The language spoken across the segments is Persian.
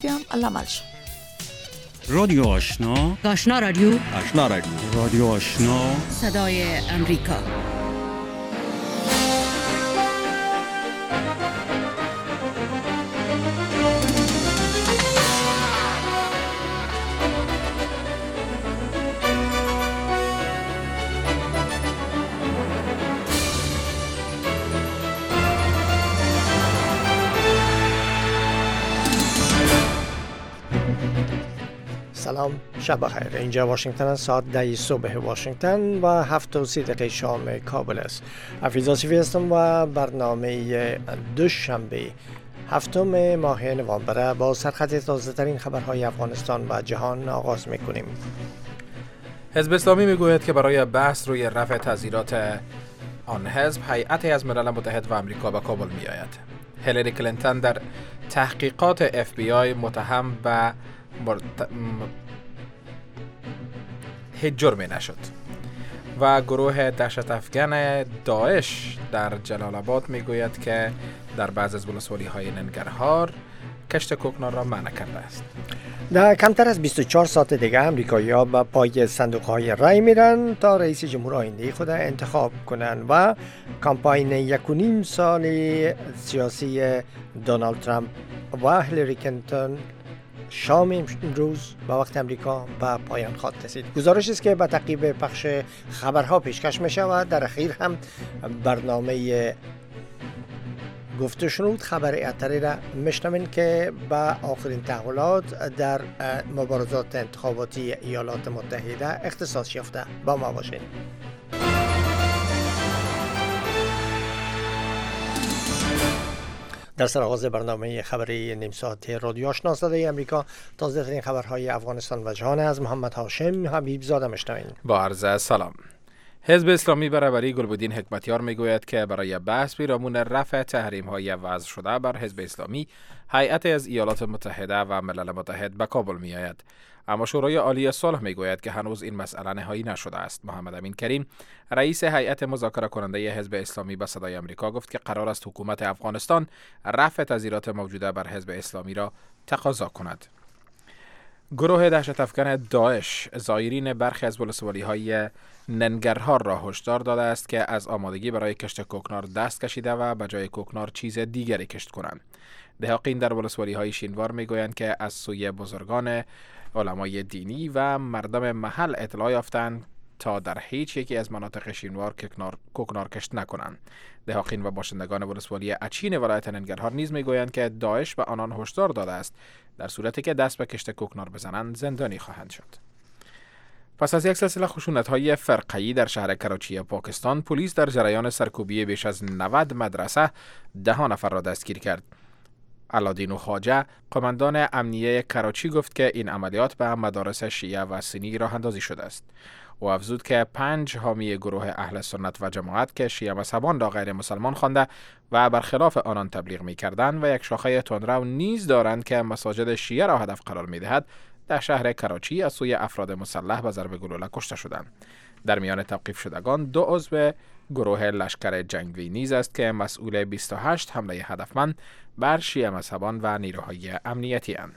علامش رادیو آشنا، آشنا رادیو، آشنا رادیو، رادیو آشنا، صدای امریکا. سلام، شب بخیر. اینجا واشنگتن است. ساعت 10 صبح واشنگتن و 7:30 شام کابل است. حفیظ آصفی هستم و برنامه دوشنبه هفتم ماه نوامبر با سرخط تازه ترین خبرهای افغانستان و جهان آغاز میکنیم. حزب اسلامی میگوید که برای بحث روی رفع تعزیرات آن حزب هیئتی از ملل متحد و آمریکا به کابل میآید. هیلاری کلینتون در تحقیقات FBI متهم و هیچ جرمی نشد و گروه دهشت افغان داعش در جلال آباد میگوید که در بعض از ولسوالی‌های ننگرهار کشت کوکنار را منع کرده است. در کمتر از 24 ساعت دیگه امریکایی‌ها به پای صندوق‌های رای میرن تا رئیس جمهور آینده خود انتخاب کنن و کمپاین 1.5 سال سیاسی دونالد ترامپ و هیلاری کلینتون شام امروز با وقت امریکا به پایان خواهد رسید. گزارش است که به تعقیب پخش خبرها پیشکش می شود. در اخیر هم برنامه گفته شنود خبر اتری را میشنوین که به آخرین تحولات در مبارزات انتخاباتی ایالات متحده اختصاص یافته. با ما باشین. در سرآغاز برنامه خبری نیم ساعته رادیو آشنا صدای امریکا تازه ترین خبرهای افغانستان و جهان از محمد هاشم حبیب زاده میشنوین. با عرض سلام. حزب اسلامی برابری گلبدین حکمتیار میگوید که برای بحث پیرامون رفع تحریم‌های وضع شده بر حزب اسلامی هیئتی از ایالات متحده و ملل متحد به کابل میآید. اما شورای عالی صلح میگوید که هنوز این مسئله نهایی نشده است. محمد امین کریم رئیس هیئت مذاکره کننده حزب اسلامی به صدای امریکا گفت که قرار است حکومت افغانستان رفع تعزیرات موجوده بر حزب اسلامی را تقاضا کند. گروه دهشت افغان داعش زایرین برخی از ولسوالی‌های ننگرهار را هشدار داده است که از آمادگی برای کشت کوکنار دست کشیده و به جای کوکنار چیز دیگری کشت کنند. دهاقین در ولسوالی‌های شینوار میگویند که از سوی بزرگان علمای دینی و مردم محل اطلاع یافتند تا در هیچ یکی از مناطق شینوار کوکنار کشت نکنند. دهاقین و باشندگان ولسوالی اچین ولایت ننگرهار نیز میگویند که داعش به آنان هشدار داده است در صورتی که دست به کشت کوکنار بزنند زندانی خواهند شد. پس از یک سلسله خشونت‌های فرقه‌ای در شهر کراچی پاکستان، پلیس در جریان سرکوبی بیش از 90 مدرسه 10 نفر را دستگیر کرد. علادین خواجه قماندان امنیه کراچی گفت که این عملیات به مدارس شیعه و سنی راه اندازی شده است. او افزود که 5 حامی گروه اهل سنت و جماعت که شیعه مذهبان را غیر مسلمان خوانده و برخلاف آنان تبلیغ می‌کردند و یک شاخه تندرو نیز دارند که مساجد شیعه را هدف قرار می‌دهد، در شهر کراچی از سوی افراد مسلح به ضرب گلوله کشته شدند. در میان توقیف شدگان 2 عضو گروه لشکر جنگی نیز است که مسئول 28 حمله هدفمند بر شیعه مذهبان و نیروهای امنیتی اند.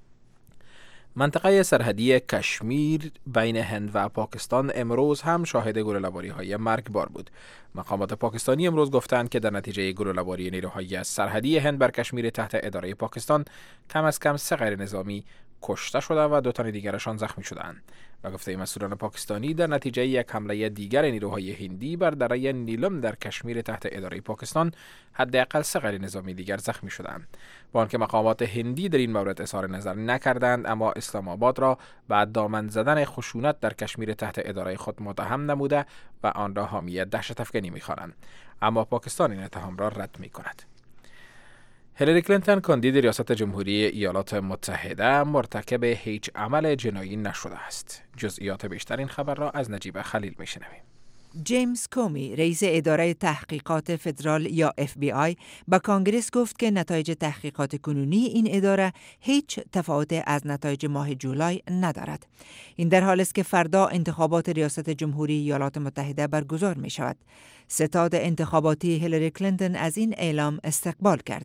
منطقه سرحدی کشمیر بین هند و پاکستان امروز هم شاهد گلوله‌باری‌های مرگبار بود. مقامات پاکستانی امروز گفتند که در نتیجه گلوله‌باری نیروهای سرحدی هند بر کشمیر تحت اداره پاکستان کم از کم 3 غیر نظامی کشته شده و 2 تن دیگرشان زخمی شدند. و گفته مسئولان پاکستانی در نتیجه یک حمله دیگر نیروهای هندی بر دره نیلم در کشمیر تحت اداره پاکستان حداقل 3 غیر نظامی دیگر زخمی شدند. با آنکه مقامات هندی در این مورد اظهار نظر نکردند، اما اسلام آباد را به دامن زدن خشونت در کشمیر تحت اداره خود متهم نموده و آن را حامی دهشت افغانی می‌خوانند. اما پاکستان این اتهام را رد می‌کند. هیلاری کلینتون کاندید ریاست جمهوری ایالات متحده مرتکب هیچ عمل جنایی نشده است. جزئیات بیشتر این خبر را از نجیب خلیل میشنویم. جیمز کومی رئیس اداره تحقیقات فدرال یا FBI به کانگرس گفت که نتایج تحقیقات کنونی این اداره هیچ تفاوت از نتایج ماه جولای ندارد. این در حالی است که فردا انتخابات ریاست جمهوری ایالات متحده برگزار می شود. ستاد انتخاباتی هیلاری کلینتون از این اعلام استقبال کرد.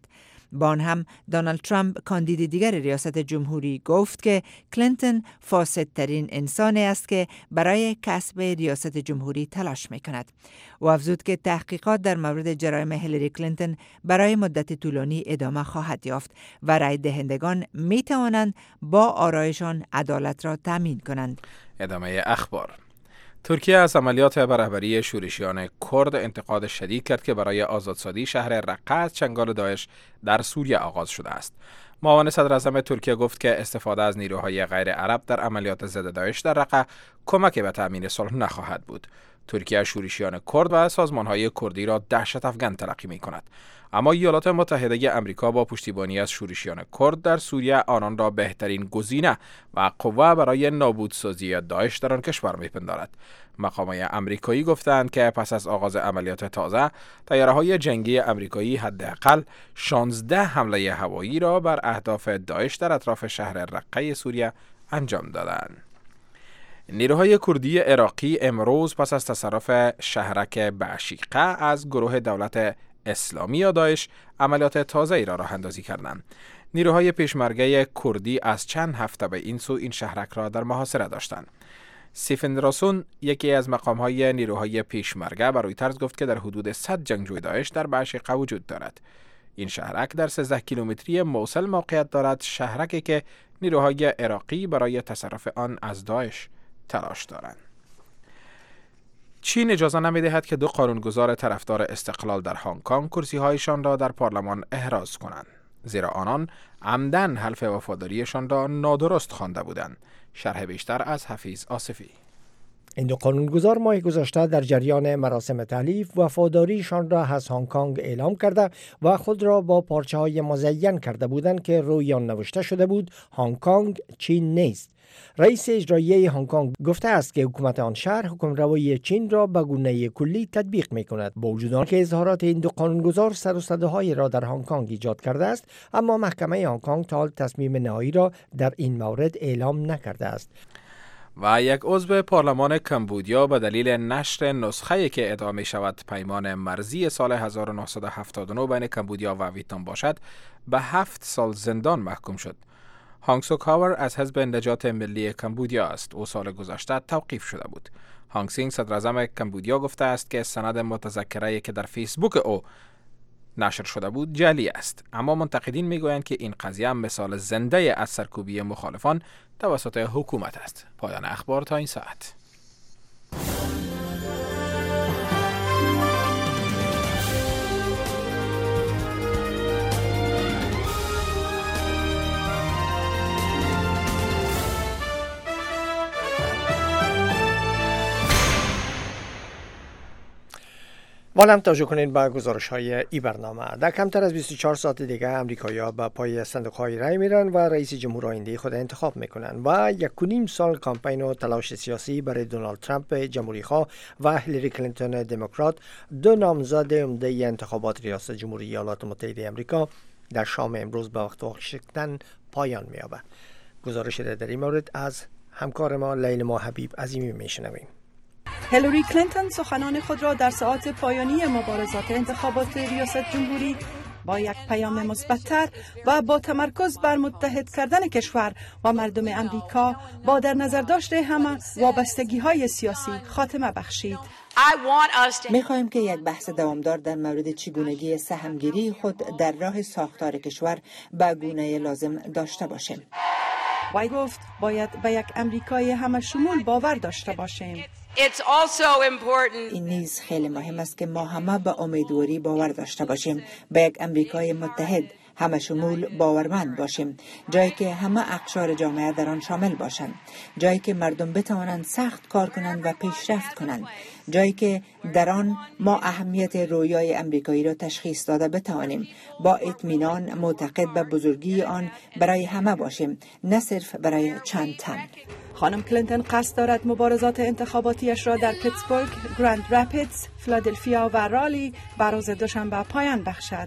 با آن هم دونالد ترامپ کاندید دیگر ریاست جمهوری گفت که کلینتون فاسدترین انسانی است که برای کسب ریاست جمهوری تلاش می‌کند. او افزود که تحقیقات در مورد جرایم هیلاری کلینتون برای مدت طولانی ادامه خواهد یافت و رای دهندگان می توانند با آرایشان عدالت را تامین کنند. ادامه اخبار. ترکیه از عملیات به رهبری شورشیان کرد انتقاد شدید کرد که برای آزادسازی شهر رقه از چنگال داعش در سوریه آغاز شده است. معاون صدر اعظم ترکیه گفت که استفاده از نیروهای غیر عرب در عملیات ضد داعش در رقه کمک به تامین صلح نخواهد بود. ترکیه شورشیان کرد و سازمان‌های کردی را دهشت افکن تلقی می‌کند. اما ایالات متحده آمریکا با پشتیبانی از شورشیان کرد در سوریه آنان را بهترین گزینه و قوه برای نابودسازی داعش در آن کشور می‌پندارد. مقامات آمریکایی گفتند که پس از آغاز عملیات تازه، طیاره‌های جنگی آمریکایی حداقل 16 حمله هوایی را بر اهداف داعش در اطراف شهر رقه سوریه انجام دادند. نیروهای کردی عراقی امروز پس از تصرف شهرک بعشیقه از گروه دولت اسلامی یا داعش عملیات تازه‌ای را راه اندازی کردند. نیروهای پیشمرگه کردی از چند هفته به این سو این شهرک را در محاصره داشتند. سیفندراسون، یکی از مقام‌های نیروهای پیشمرگه، بر رویترز گفت که در حدود 100 جنگجوی داعش در بعشیقه وجود دارد. این شهرک در 13 کیلومتری موصل موقعیت دارد، شهرکی که نیروهای عراقی برای تصرف آن از داعش تلاش دارند. چین اجازه نمی‌دهد که دو قانونگذار طرفدار استقلال در هنگ کنگ کرسی‌هایشان را در پارلمان احراز کنند، زیرا آنان عمدن حلف وفاداریشان را نادرست خوانده بودند. شرح بیشتر از حفیظ آصفی. این دو قانونگذار ماه گذشته در جریان مراسم تحلیف وفاداریشان را از هنگ کنگ اعلام کرده و خود را با پارچه‌های مزین کرده بودند که روی آن نوشته شده بود هنگ کنگ چین نیست. رئیس اجرایی هنگ کنگ گفته است که حکومت آن شهر حکمروایی چین را به گونه کلی تطبیق می‌کند. با وجود آنکه اظهارات این دو قانونگذار سر و صداهای را در هنگ کنگ ایجاد کرده است، اما محکمه هنگ کنگ تا حال تصمیم نهایی را در این مورد اعلام نکرده است. و یک عضو پارلمان کمبودیا به دلیل نشر نسخه‌ای که ادعا می‌شود پیمان مرزی سال 1979 بین کمبودیا و ویتنام باشد، به 7 سال زندان محکوم شد. هانگ سوک هاور از حزب نجات ملی کمبودیا است. او سال گذشته توقیف شده بود. هانگ سینگ، صدر اعظم کمبودیا، گفته است که سند متذکره‌ای که در فیسبوک او نشر شده بود جعلی است. اما منتقدین میگویند که این قضیه مثال زنده از سرکوبی مخالفان توسط حکومت است. پایان اخبار تا این ساعت. والم توجه کنید به گزارش‌های این برنامه. در کمتر از 24 ساعت دیگه امریکایی‌ها به پای صندوق‌های رای میرن و رئیس جمهور آینده خود انتخاب میکنن و 1.5 سال کامپین و تلاش سیاسی برای دونالد ترامپ جمهوری‌خواه و هیلاری کلینتون دموکرات، دو نامزد عمده انتخابات ریاست جمهوری ایالات متحده آمریکا، در شام امروز به وقت واقعیتاً پایان می‌یابد. گزارش در این مورد از همکار ما لیلا حبیب عظیمی میشنویم. هیلاری کلینتون سخنان خود را در ساعات پایانی مبارزات انتخابات ریاست جمهوری با یک پیام مثبت‌تر و با تمرکز بر متحد کردن کشور و مردم امریکا با در نظر داشته همه وابستگی‌های سیاسی خاتمه بخشید. می‌خواهیم که یک بحث دوامدار در مورد چگونگی سهمگیری خود در راه ساختار کشور به گونه لازم داشته باشیم. وی گفت باید به یک امریکای همه شمول باور داشته باشیم. این نیز خیلی مهم است که ما همه به امیدواری باور داشته باشیم، به یک امریکای متحد همه شمول باورمند باشیم، جایی که همه اقشار جامعه در آن شامل باشند، جایی که مردم بتوانند سخت کار کنند و پیشرفت کنند، جایی که در آن ما اهمیت رویای امریکایی را تشخیص داده بتوانیم، با اطمینان معتقد به بزرگی آن برای همه باشیم، نه صرف برای چند تن. خانم کلینتون قصد دارد مبارزات انتخاباتیش را در پیتسبورگ، گراند رپیدز، فیلادلفیا و رالی به روز دوشنبه پایان بخشد.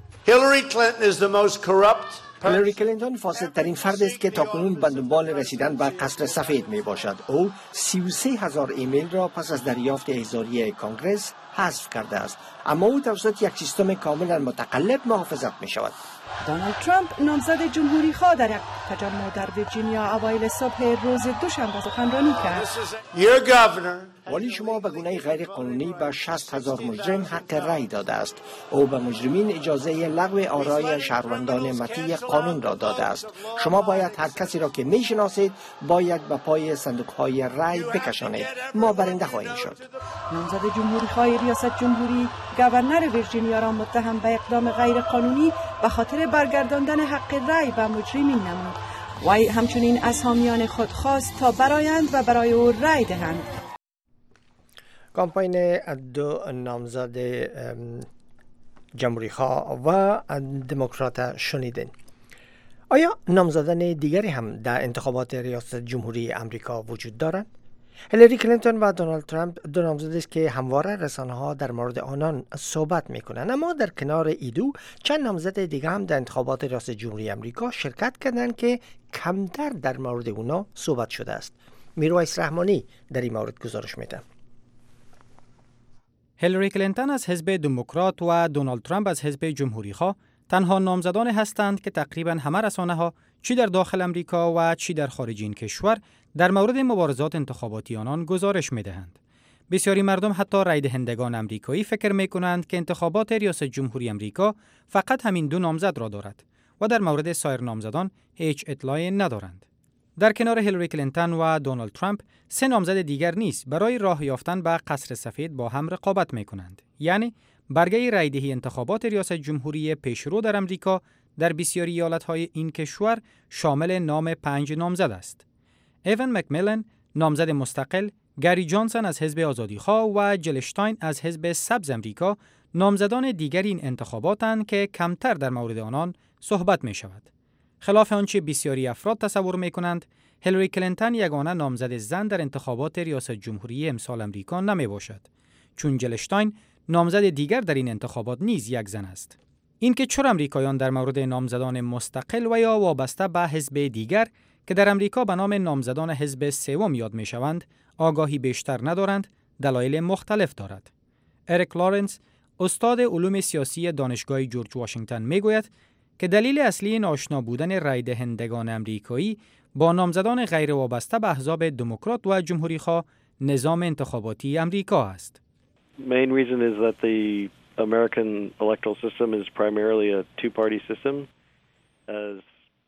هیلاری کلینتون فاسدترین فرد است که تاکنون به دنبال رسیدن به قصر سفید می باشد. او 33,000 ایمیل را پس از دریافت احضاریه کانگرس حذف کرده است، اما او توسط یک سیستم کاملا متقلب محافظت می شود. دونالد ترامپ نامزد جمهوری خواه در یک تجمع در ویرجینیا اوایل صبح روز دوشنبه سخنرانی کرد. ولی شما به گونه غیر قانونی به 60,000 مجرم حق رأی داده است. او به مجرمین اجازه لغو آرای شهروندان مطیع قانون را داده است. شما باید هر کسی را که میشناسید باید به پای صندوق‌های رأی بکشانید. ما برنده خواهیم شد. نامزد جمهوری خواه ریاست جمهوری گورنر ویرجینیا را متهم به اقدام غیر قانونی به خاطر برگرداندن حق رأی به مجرمین نمود. وی همچنین از حامیان خود خواست تا برایند و برای او رأی دهند. کمپاین دو نامزد جمهوری خواه و دموکرات شنیدین. آیا نامزدان دیگری هم در انتخابات ریاست جمهوری امریکا وجود دارند؟ هیلاری کلینتون و دونالد ترامپ دو نامزدی است که همواره رسانه‌ها در مورد آنان صحبت می‌کنند، اما در کنار ایدو چند نامزد دیگر هم در انتخابات ریاست جمهوری امریکا شرکت کردند که کمتر در مورد اونا صحبت شده است. میرویس رحمانی در این مورد گزارش میده. هیلاری کلینتون از حزب دموکرات و دونالد ترامپ از حزب جمهوری‌خواه تنها نامزدان هستند که تقریباً همه رسانه‌ها چی در داخل امریکا و چی در خارج این کشور در مورد مبارزات انتخاباتی آنان گزارش می‌دهند. بسیاری مردم حتی رای دهندگان امریکایی فکر می‌کنند که انتخابات ریاست جمهوری امریکا فقط همین دو نامزد را دارد و در مورد سایر نامزدان هیچ اطلاعی ندارند. در کنار هیلاری کلینتون و دونالد ترامپ سه نامزد دیگر نیز برای راه یافتن به قصر سفید با هم رقابت می‌کنند. یعنی برگه رایدهی انتخابات ریاست جمهوری پیشرو در امریکا در بسیاری ایالت‌های این کشور شامل نام 5 نامزد است. ایون مکمیلن نامزد مستقل، گری جانسون از حزب آزادیخواه و جل اشتاین از حزب سبز امریکا نامزدان دیگر این انتخاباتند که کمتر در مورد آنان صحبت می شود. خلاف آنچه بسیاری افراد تصور می کنند، هیلاری کلینتون یگانه نامزد زن در انتخابات ریاست جمهوری امسال امریکا نمی باشد، چون جل اشتاین نامزد دیگر در این انتخابات نیز یک زن است. اینکه چرا امریکایان در مورد نامزدان مستقل و یا وابسته به حزب دیگر که در امریکا به نام نامزدان حزب سوم یاد می شوند، آگاهی بیشتر ندارند، دلایل مختلف دارد. اریک لارنس، استاد علوم سیاسی دانشگاه جورج واشنگتن می گوید که دلیل اصلی ناآشنا بودن رای دهندگان امریکایی با نامزدان غیر وابسته به احزاب دموکرات و جمهوری‌خواه نظام انتخاباتی امریکا است. Main reason is that the American electoral system is primarily a two-party system as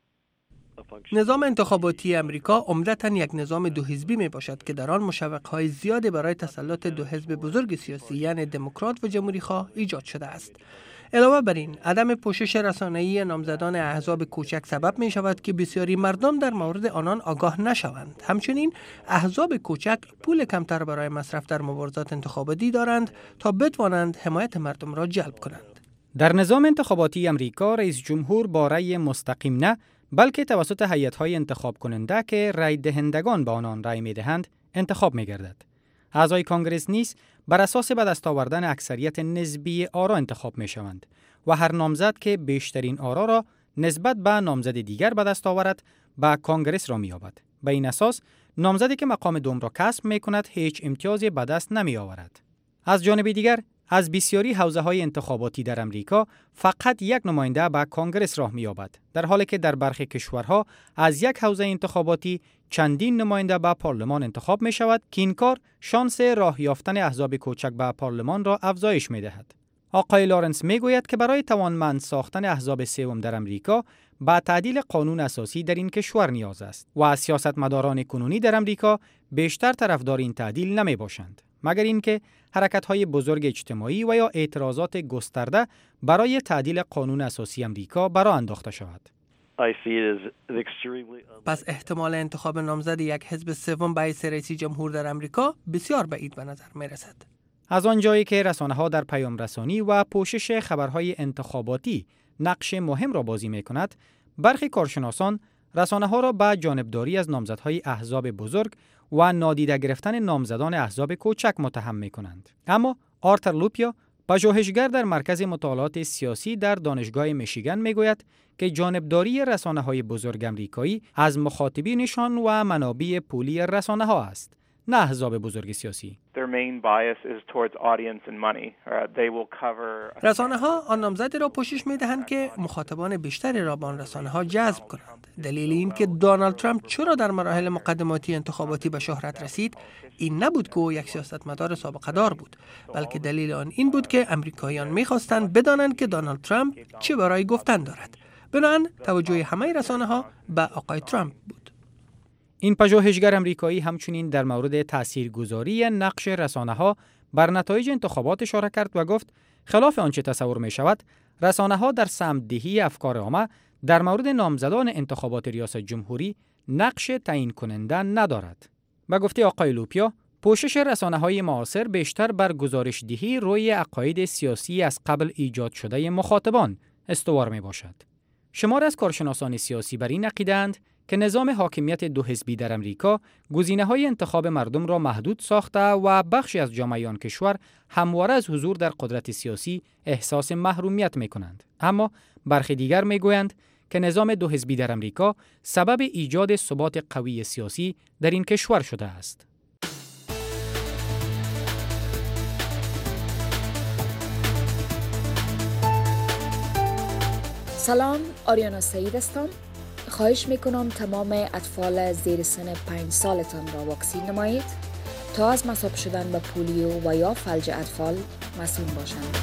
نظام انتخاباتی امریکا عمدتاً یک نظام دو حزبی می باشد که در آن مشوق‌های زیادی برای تسلط دو حزب بزرگ سیاسی یعنی دموکرات و جمهوری‌خواه ایجاد شده است. علاوه بر این، عدم پوشش رسانه‌ای نامزدان احزاب کوچک سبب می شود که بسیاری مردم در مورد آنان آگاه نشوند. همچنین احزاب کوچک پول کمتر برای مصرف در مبارزات انتخاباتی دارند تا بتوانند حمایت مردم را جلب کنند. در نظام انتخاباتی امریکا رئیس جمهور با رأی مستقیم نه بلکه توسط هیئت‌های انتخاب کننده که رای دهندگان به آنان رای می‌دهند انتخاب می‌گردد. اعضای کانگرس نیز بر اساس به دست آوردن اکثریت نسبی آرا انتخاب می‌شوند و هر نامزد که بیشترین آرا را نسبت به نامزد دیگر به دست آورد به کانگرس را می‌یابد. به این اساس نامزدی که مقام دوم را کسب می‌کند هیچ امتیازی به دست نمی‌آورد. از جانب دیگر از بسیاری حوزه‌های انتخاباتی در امریکا فقط یک نماینده به کانگرس راه می‌یابد، در حالی که در برخی کشورها از یک حوزه انتخاباتی چندین نماینده به پارلمان انتخاب می‌شود که این کار شانس راه یافتن احزاب کوچک به پارلمان را افزایش می‌دهد. آقای لارنس می‌گوید که برای توانمند ساختن احزاب سوم در امریکا به تعدیل قانون اساسی در این کشور نیاز است و سیاستمداران کنونی در امریکا بیشتر طرفدار این تعدیل نمی‌باشند، مگر اینکه حرکت‌های بزرگ اجتماعی و یا اعتراضات گسترده برای تعدیل قانون اساسی امریکا برآ انداخته شود. پس احتمال انتخاب نامزد یک حزب سوم به حیث رئیس جمهور در امریکا بسیار بعید به نظر می‌رسد. از آنجایی که رسانه‌ها در پیام رسانی و پوشش خبرهای انتخاباتی نقش مهم را بازی می‌کند، برخی کارشناسان رسانه‌ها را به جانبداری از نامزدهای احزاب بزرگ و نادیده گرفتن نامزدان احزاب کوچک متهم می‌کنند. اما آرتر لوپیا، پژوهشگر در مرکز مطالعات سیاسی در دانشگاه میشیگان میگوید که جانبداری رسانه‌های بزرگ آمریکایی از مخاطبینشان و منابع پولی رسانه‌ها است، نه احزاب بزرگ سیاسی. رسانه‌ها آن نامزدی را پوشش می‌دهند که مخاطبان بیشتری را به آن رسانه‌ها جذب کنند. دلیل این که دونالد ترامپ چرا در مراحل مقدماتی انتخاباتی به شهرت رسید، این نبود که او یک سیاستمدار سابقه دار بود، بلکه دلیل آن این بود که امریکاییان می‌خواستند بدانند که دونالد ترامپ چه برای گفتن دارد. بنابراین توجه همه رسانه‌ها به آقای ترامپ بود. این پژوهشگر امریکایی همچنین در مورد تاثیرگذاری نقش رسانه‌ها بر نتایج انتخابات اشاره کرد و گفت خلاف آنچه تصور می شود، رسانه‌ها در سمت‌دهی افکار عامه در مورد نامزدان انتخابات ریاست جمهوری نقش تعیین کننده ندارد. به گفته آقای لوپیا، پوشش رسانه‌های معاصر بیشتر بر گزارش‌دهی روی عقاید سیاسی از قبل ایجاد شده مخاطبان استوار می باشد. شمار از کارشناسان سیاسی بر این عقیده‌اند که نظام حاکمیت دو حزبی در امریکا گزینه‌های انتخاب مردم را محدود ساخته و بخشی از جامعه آن کشور همواره از حضور در قدرت سیاسی احساس محرومیت می‌کنند. اما برخی دیگر می‌گویند که نظام دو حزبی در امریکا سبب ایجاد ثبات قوی سیاسی در این کشور شده است. سلام، آریانا سعید هستم. خواهش میکنم تمام اطفال زیر سن 5 سالتان را واکسین نمایید تا از مصاب شدن به پولیو و یا فلج اطفال مسئول باشند.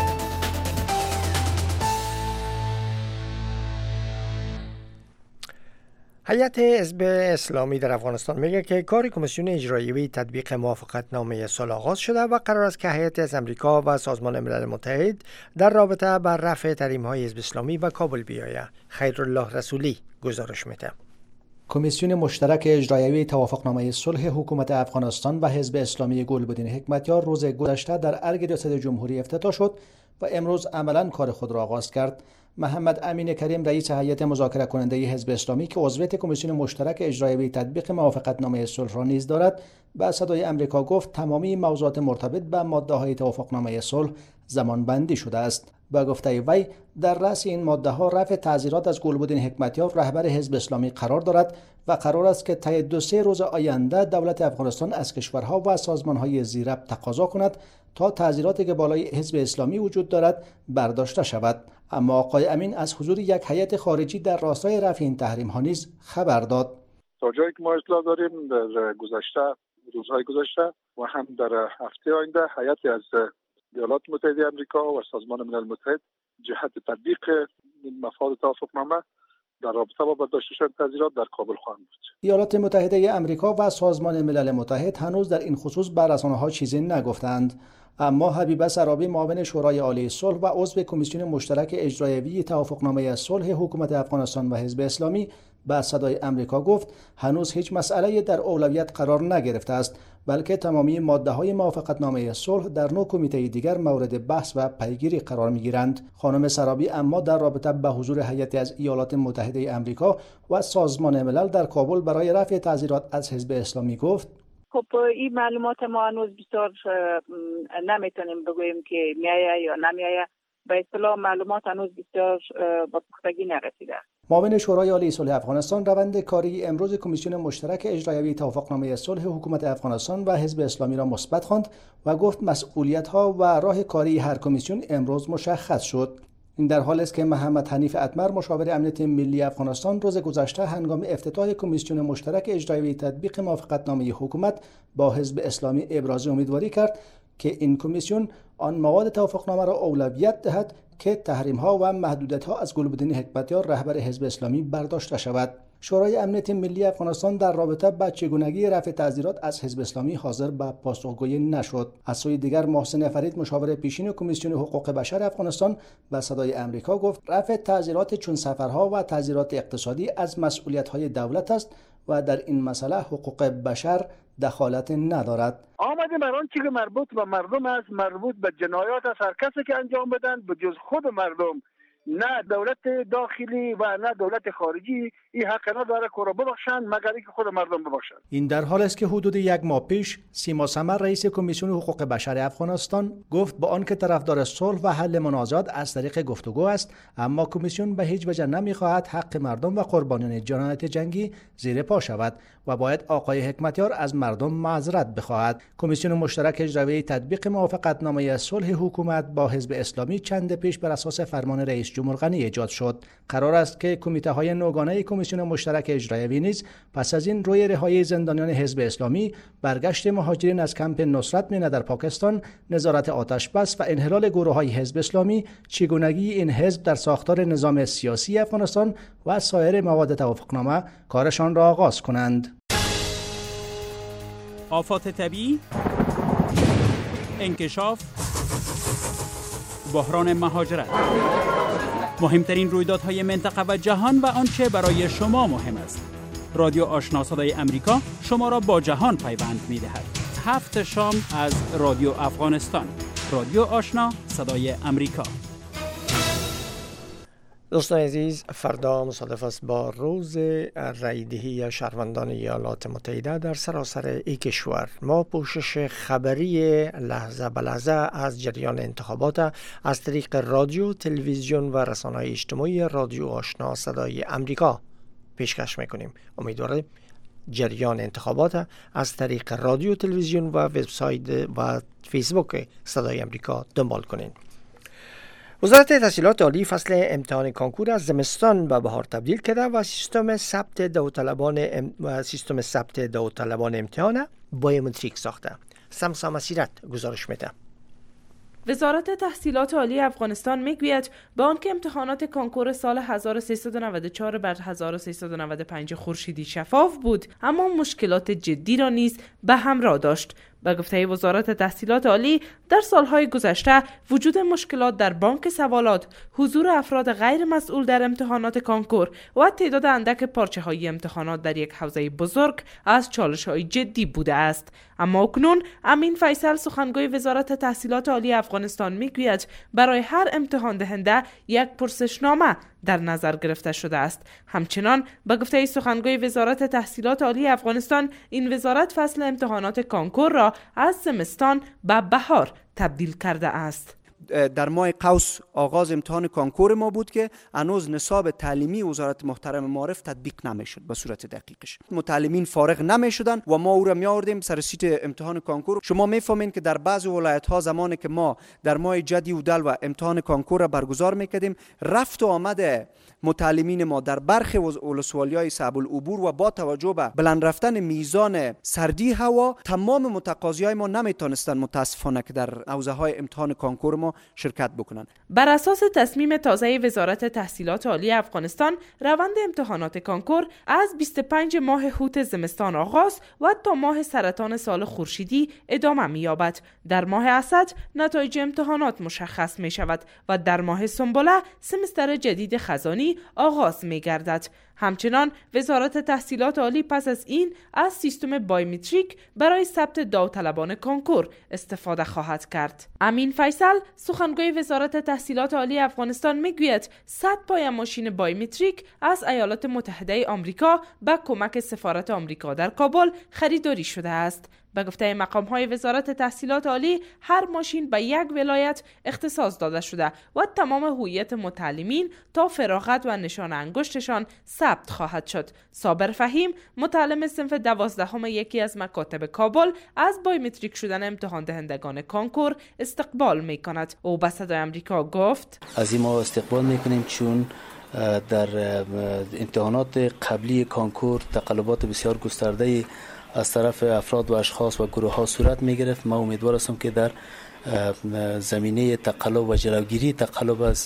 هیئت حزب اسلامی در افغانستان میگه که کار کمیسیون اجرایی تطبیق موافقتنامه صلح آغاز شده و قرار است که هیئت از امریکا و سازمان ملل متحد در رابطه با رفع تحریم‌های حزب اسلامی به کابل بیاید. خیرالله رسولی گزارش میده. کمیسیون مشترک اجرایی توافقنامه صلح حکومت افغانستان و حزب اسلامی گلبدین حکمتیار روز گذشته در ارگ ریاست جمهوری افتتاح شد و امروز عملاً کار خود را آغاز کرد. محمد امین کریم رئیس هیئت مذاکره کننده حزب اسلامی که عضویت کمیسیون مشترک اجرایی تطبیق موافقتنامه صلح را نیز دارد، به صدای آمریکا گفت تمامی موضوعات مرتبط به ماده‌های توافقنامه صلح زمانبندی شده است. با گفته وی در رأس این ماده‌ها رفع تعزیرات از گلبدین حکمتیار رهبر حزب اسلامی قرار دارد و قرار است که طی 2-3 روز آینده دولت افغانستان از کشورها و سازمان‌های زیربط تقاضا کند تا تعزیراتی که بالای حزب اسلامی وجود دارد برداشته شود. اما آقای امین از حضور یک هیئت خارجی در راستای رفع این تحریم‌ها نیز خبر داد. تا جایی که ما اطلاع داریم در روزهای گذشته و هم در هفته آینده هیئتی از ایالات متحده آمریکا و سازمان ملل متحد جهت تطبیق مفاد توافقنامه در رابطه با برداشت شدن تعزیرات در کابل خواهند بود. ایالات متحده آمریکا و سازمان ملل متحد هنوز در این خصوص به رسانه‌ها چیزی نگفتند. اما حبیبه سرابی معاون شورای عالی صلح و عضو کمیسیون مشترک اجرایی توافقنامه صلح حکومت افغانستان و حزب اسلامی به صدای آمریکا گفت هنوز هیچ مسئله در اولویت قرار نگرفته است، بلکه تمامی ماده‌های موافقتنامه صلح در 9 کمیته دیگر مورد بحث و پیگیری قرار می‌گیرند. خانم سرابی اما در رابطه به حضور هیئت از ایالات متحده آمریکا و سازمان ملل در کابل برای رفع تعزیرات از حزب اسلامی گفت خب این معلومات ما هنوز بسیار نمیتونیم بگوییم که میایه یا نمیایه. به اصطلاح معلومات هنوز بسیار با پختگی نرسیده. معاون شورای عالی صلح افغانستان روند کاری امروز کمیسیون مشترک اجرایی توافقنامه صلح حکومت افغانستان و حزب اسلامی را مثبت خواند و گفت مسئولیت‌ها و راه کاری هر کمیسیون امروز مشخص شد. این در حالی است که محمد حنیف اتمر مشاور امنیت ملی افغانستان روز گذشته هنگام افتتاح کمیسیون مشترک اجرایی تطبیق موافقتنامه حکومت با حزب اسلامی ابراز امیدواری کرد که این کمیسیون آن مواد توافقنامه را اولویت دهد که تحریم‌ها و محدودیت‌ها از گلبدین حکمتیار رهبر حزب اسلامی برداشته شود. شورای امنیت ملی افغانستان در رابطه با چگونگی رفع تعزیرات از حزب اسلامی حاضر به پاسخگویی نشد. از سوی دیگر محسن فرید مشاور پیشین کمیسیون حقوق بشر افغانستان به صدای آمریکا گفت رفع تعزیرات چون سفرها و تعزیرات اقتصادی از مسئولیت‌های دولت است و در این مسئله حقوق بشر دخالت ندارد. آمده بران چیزی مربوط به مردم است، مربوط به جنایات است، هر کسی که انجام بدن به جز خود مردم نه دولت داخلی و نه دولت خارجی این حق نداره که را ببخشند مگر اینکه خود مردم ببخشند. این در حال است که حدود 1 ماه پیش سیما سمر رئیس کمیسیون حقوق بشر افغانستان گفت با آنکه طرفدار صلح و حل منازعات از طریق گفتگو است، اما کمیسیون به هیچ وجه نمیخواهد حق مردم و قربانیان جنایت جنگی زیر پا شود و باید آقای حکمتیار از مردم معذرت بخواهد. کمیسیون مشترک اجرایی تطبیق موافقتنامه صلح حکومت با حزب اسلامی چند پیش بر اساس فرمان رئیس جمهور غنی ایجاد شد. قرار است که کمیته های نوگانه کمیسیون مشترک اجرایی نیز پس از این روی رهایی زندانیان حزب اسلامی، برگشت مهاجرین از کمپ نصرت مینه در پاکستان، نظارت آتش بس و انحلال گروه‌های حزب اسلامی، چگونگی این حزب در ساختار نظام سیاسی افغانستان و سایر مواد توافقنامه کارشان را آغاز کنند. آفات طبیعی، انکشاف، بحران مهاجرت، مهمترین رویدادهای منطقه و جهان و آنچه برای شما مهم است. رادیو آشنا صدای امریکا شما را با جهان پیوند می‌دهد. 7 شام از رادیو افغانستان. رادیو آشنا صدای امریکا. دوستان عزیز، فردا مصادف است با روز رایدهی شهروندان ایالات متحده در سراسر این کشور. ما پوشش خبری لحظه به لحظه از جریان انتخابات از طریق رادیو، تلویزیون و رسانه‌های اجتماعی رادیو آشنا صدای امریکا پیشکش میکنیم. امیدوارم جریان انتخابات از طریق رادیو، تلویزیون و وبسایت و فیسبوک صدای امریکا دنبال کنین. وزارت تحصیلات عالی فصل امتحان کانکور از زمستان به بهار تبدیل کرده و سیستم ثبت داوطلبان امتحان بایومتریک ساخته. سمسا مسیرت گزارش میده. وزارت تحصیلات عالی افغانستان میگوید با آنکه امتحانات کانکور سال 1394 بر 1395 خورشیدی شفاف بود، اما مشکلات جدی را نیز به همراه داشت. به گفته وزارت تحصیلات عالی، در سالهای گذشته وجود مشکلات در بانک سوالات، حضور افراد غیر مسئول در امتحانات کانکور و تعداد اندک پارچه‌های امتحانات در یک حوزه بزرگ از چالش‌های جدی بوده است. اما اکنون امین فیصل، سخنگوی وزارت تحصیلات عالی افغانستان، میگوید برای هر امتحان دهنده یک پرسشنامه در نظر گرفته شده است. همچنان به گفته سخنگوی وزارت تحصیلات عالی افغانستان، این وزارت فصل امتحانات کانکور را از زمستان به بهار تبدیل کرده است. در ماه قوس آغاز امتحان کانکور ما بود که هنوز نصاب تعلیمی وزارت محترم معارف تطبیق نمیشد به صورت دقیقش. متعلمین فارغ نمیشدن و ما او را میآوردیم سر سیت امتحان کانکور. شما میفهمین که در بعضی ولایت ها زمانی که ما در ماه جدی و دل و امتحان کانکور را برگزار میکردیم، رفت و آمد متعلمین ما در برخی ولسوالی‌های صعب العبور و با توجه به بلند رفتن میزان سردی هوا، تمام متقاضیای ما نمیتونستن متاسفانه که در حوزه‌های امتحان کانکور ما شرکت بکنن. بر اساس تصمیم تازه وزارت تحصیلات عالی افغانستان، روند امتحانات کانکور از 25 ماه هوت زمستان آغاز و تا ماه سرطان سال خورشیدی ادامه می‌یابد. در ماه اسد نتایج امتحانات مشخص می‌شود و در ماه سنبله سمستر جدید خزانی آغاز می‌گردد. همچنان وزارت تحصیلات عالی پس از این از سیستم بایومتریک برای ثبت داوطلبان کانکور استفاده خواهد کرد. امین فیصل، سخنگوی وزارت تحصیلات عالی افغانستان، میگوید 100 پای ماشین بایومتریک از ایالات متحده آمریکا به کمک سفارت آمریکا در کابل خریداری شده است. به گفته مقام‌های وزارت تحصیلات عالی، هر ماشین به یک ولایت اختصاص داده شده و تمام هویت متعلمین تا فراغت و نشان انگشتشان ثبت خواهد شد. صابر فهیم، متعلم صنف 12 یکی از مکاتب کابل، از بایومتریک شدن امتحان دهندگان کانکور استقبال می‌کند. او به صدای آمریکا گفت: از این ما استقبال می‌کنیم چون در امتحانات قبلی کانکور تقلبات بسیار گسترده از طرف افراد و اشخاص و گروه ها صورت می گرفت. ما امیدوار هستم که در زمینه تقلب و جلوگیری تقلب از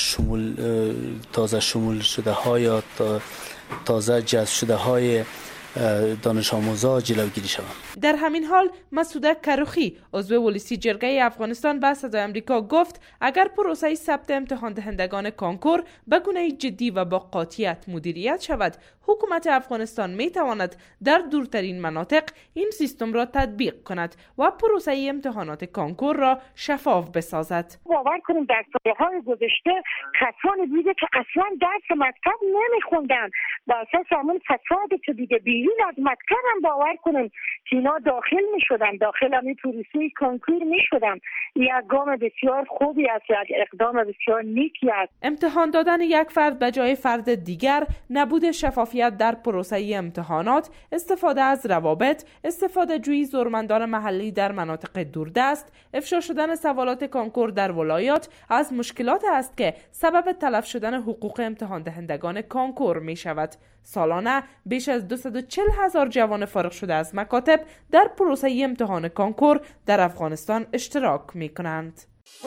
تازه شمول شده ها یا تازه جذب شده های دانش آموزا جلوگیری شود. در همین حال مسعود کروخی عضو ولسی جرگه افغانستان به صدای آمریکا گفت اگر پروسه ثبت امتحان دهندگان کانکور به گونه جدی و با قاطعیت مدیریت شود، حکومت افغانستان می تواند در دورترین مناطق این سیستم را تطبیق کند و پروسه امتحانات کانکور را شفاف بسازد. باور کنیم در سالهای گذشته کسانی بوده که اصلا درس مکتب نمیخوندن، با اساس همون فسادی که دیگه بیرون از مکتب هم باور کنیم که اینا داخل میشدن، داخل همین پروسه کانکور میشدن. یک گام بسیار خوبی است، یک اقدام بسیار نیکی است. امتحان دادن یک فرد به جای فرد دیگر، نبود شفافیت در پروسه امتحانات، استفاده از روابط، استفاده جویی زورمندان محلی در مناطق دوردست، افشا شدن سوالات کانکور در ولایات از مشکلات است که سبب تلف شدن حقوق امتحان دهندگان کانکور می شود. سالانه بیش از 240,000 جوان فارغ شده از مکاتب در پروسه امتحان کانکور در افغانستان اشتراک می کنند.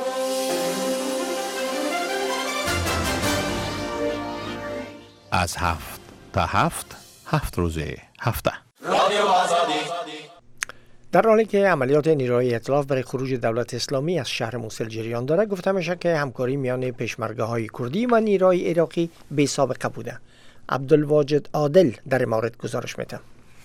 از 7 تا 7 روز هفته. در حالی که عملیات نیروهای ائتلاف برای خروج دولت اسلامی از شهر موصل جریان دارد، گفته میشه که همکاری میان پشمرگه‌های کردی و نیروهای عراقی بی سابقه بوده. عبدالواجد عادل در مورد گزارش میده.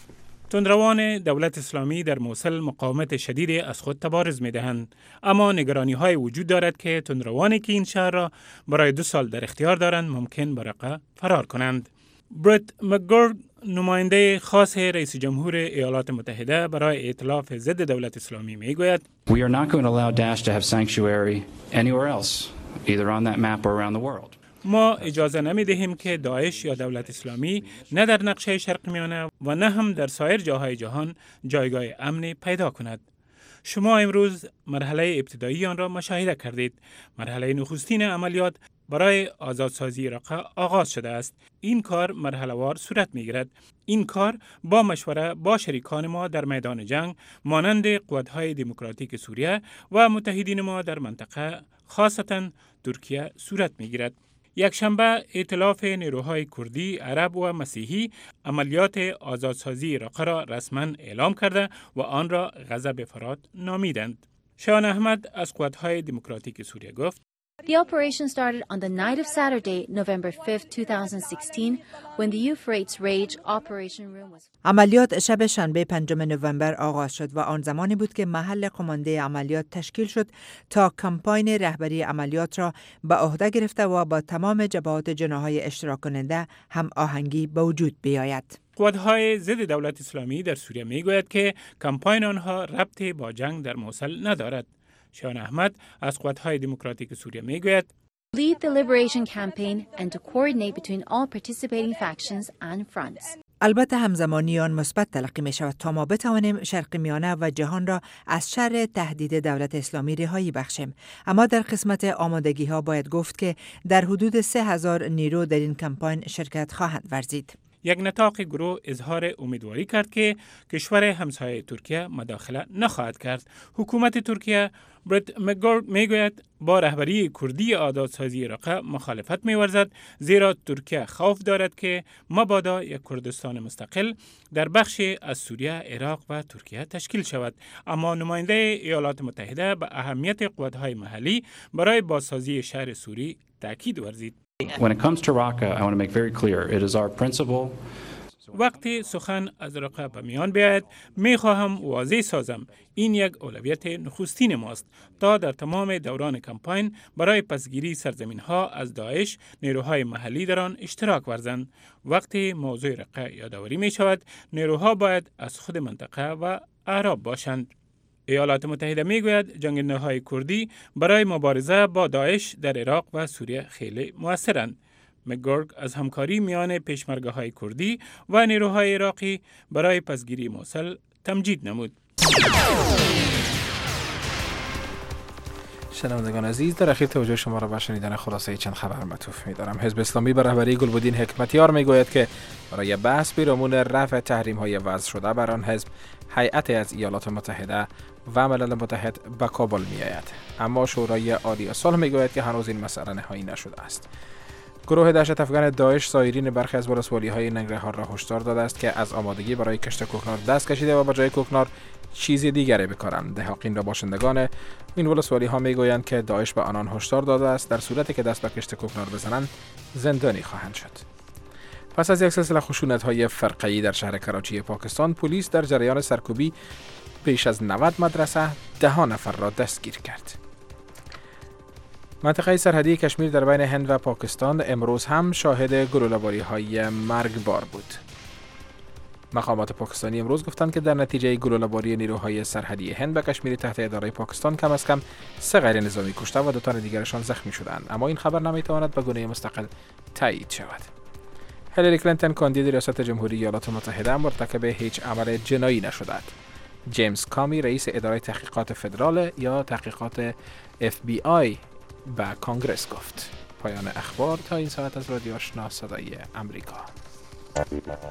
تندروان دولت اسلامی در موصل مقاومت شدید از خود تبارز می‌دهند، اما نگرانی‌های وجود دارد که تندروانی که این شهر را برای 2 سال در اختیار دارند ممکن برقه فرار کنند. برت مکگورگ، نماینده خاص رئیس جمهور ایالات متحده برای ائتلاف ضد دولت اسلامی میگوید We are not going to allow Daesh to have sanctuary anywhere else, either on that map or around the world. ما اجازه نمی دهیم که داعش یا دولت اسلامی نه در نقشه شرق میانه و نه هم در سایر جاهای جهان جایگاه امنی پیدا کند. شما امروز مرحله ابتدایی آن را مشاهده کردید. مرحله نخستین عملیات برای آزادسازی عراق آغاز شده است. این کار مرحله وار صورت می گیرد. این کار با مشوره با شریکان ما در میدان جنگ مانند قوت‌های دموکراتیک سوریه و متحدین ما در منطقه، خاصتاً ترکیه، صورت می گیرد. یک شنبه ائتلاف نیروهای کردی، عرب و مسیحی عملیات آزادسازی عراق را رسما اعلام کرده و آن را غضب فرات نامیدند. شان احمد از قوت‌های دموکراتیک سوریه گفت The operation started on the night of Saturday, November 5, 2016, when the Euphrates Rage Operation Room was... عملیات شب شنبه 5 نوامبر آغاز شد و آن زمانی بود که محل قمانده عملیات تشکیل شد تا کمپاین رهبری عملیات را به عهده گرفته و با تمام جبهات جناح‌های اشتراک کننده هم آهنگی به وجود بیاید. قوت‌های ضد دولت اسلامی در سوریه میگوید که کمپاین آنها ربطی با جنگ در موصل ندارد. شان احمد از قوت‌های دموکراتیک سوریه میگوید lead the liberation campaign and to coordinate between all participating factions and fronts. البته همزمانی آن مثبت تلقی می شود تا ما بتوانیم شرق میانه و جهان را از شر تهدید دولت اسلامی رهایی بخشیم. اما در قسمت آمادگی ها باید گفت که در حدود 3,000 نیرو در این کمپاین شرکت خواهند ورزید. یک نطاق گروه اظهار امیدواری کرد که کشور همسایه ترکیه مداخله نخواهد کرد. حکومت ترکیه، برت مکگورگ میگوید، با رهبری کردی آزادسازی عراق مخالفت می‌ورزد، زیرا ترکیه خوف دارد که مبادا یک کردستان مستقل در بخشی از سوریه، عراق و ترکیه تشکیل شود. اما نماینده ایالات متحده به اهمیت قوت‌های محلی برای بازسازی شهر سوری تاکید ورزید. When it comes to Raqqa, I want to make very clear, it is our principle. وقتی سخن از رقه به میان بیاید، میخواهم واضح سازم این یک اولویت نخستین ماست تا در تمام دوران کمپاین برای پسگیری سرزمین ها از داعش نیروهای محلی در آن اشتراک ورزند. وقتی موضوع رقه یادآوری می شود، نیروها باید از خود منطقه و اعراب باشند. ایالات متحده میگوید جنگنده‌های کردی برای مبارزه با داعش در عراق و سوریه خیلی مؤثرند. مکگورگ از همکاری میان پشمرگه‌های کردی و نیروهای عراقی برای پسگیری موصل تمجید نمود. شنوندگان عزیز، در اخیر توجه شما را به شنیدن خلاصه چند خبر مطوف می‌دارم. حزب اسلامی به رهبری گلبدین حکمتیار میگوید که برای بحث پیرامون رفع تحریم‌های وضع شده بر آن حزب، هیئتی از ایالات متحده و ملل متحد به کابل می‌آید. اما شورای عالی صلح میگوید که هنوز این مسئله نهایی نشده است. گروه دهشت افغان داعش سایرین برخی از ولسوالی‌های ننگرهار را هشدار داده است که از آمادگی برای کشت کوکنار دست کشیده و به جای کوکنار چیز دیگری بکارند. دهاقین را باشندگان این ولسوالی‌ها میگویند که داعش به آنان هشدار داده است در صورتی که دست به کشت کوکنار بزنند زندانی خواهند شد. پس از یک سلسله خشونت‌های فرقه‌ای در شهر کراچی پاکستان، پلیس در جریان سرکوبی بیش از 90 مدرسه 10 نفر را دستگیر کرد. منطقه سرحدی کشمیر در بین هند و پاکستان امروز هم شاهد گلوله‌باری‌های مرگبار بود. مقامات پاکستانی امروز گفتند که در نتیجه گلوله‌باری نیروهای سرحدی هند به کشمیر تحت اداره پاکستان کم از کم 3 غیر نظامی کشته و 2 تن دیگرشان زخمی شدند، اما این خبر نمیتواند به گونه مستقل تایید شود. هیلاری کلینتون کاندید ریاست جمهوری ایالات متحده مرتکب هیچ عمل جنایی نشده. جیمز کامی رئیس اداره تحقیقات فدرال یا تحقیقات FBI به کانگرس گفت. پایان اخبار تا این ساعت از رادیو آشنا صدای امریکا.